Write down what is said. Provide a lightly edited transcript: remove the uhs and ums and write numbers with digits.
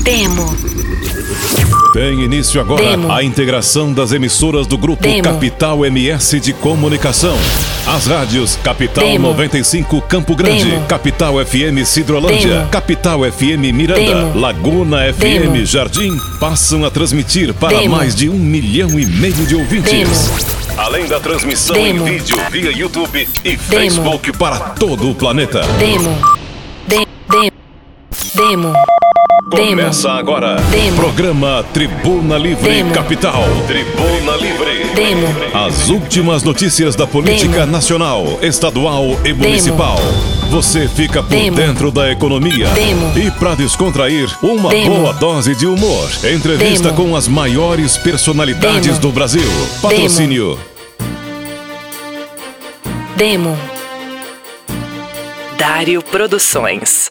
Demo. Tem início agora Demo. a integração das emissoras do Grupo Demo. Capital MS de Comunicação. As rádios Capital Demo. 95 Campo Grande, Demo. Capital FM Sidrolândia, Demo. Capital FM Miranda, Demo. Laguna FM Demo. Jardim passam a transmitir para Demo. mais de 1,5 milhão de ouvintes. Demo. Além da transmissão Demo. em vídeo via YouTube e Demo. Facebook para todo o planeta. Demo. Demo. Começa agora. Demo. Programa Tribuna Livre Demo. Capital. Tribuna Livre. Demo. As últimas notícias da política Demo. nacional, estadual e municipal. Você fica por Demo. dentro da economia. Demo. E para descontrair, uma Demo. boa dose de humor. Entrevista Demo. com as maiores personalidades Demo. do Brasil. Patrocínio. Demo. Dário Produções.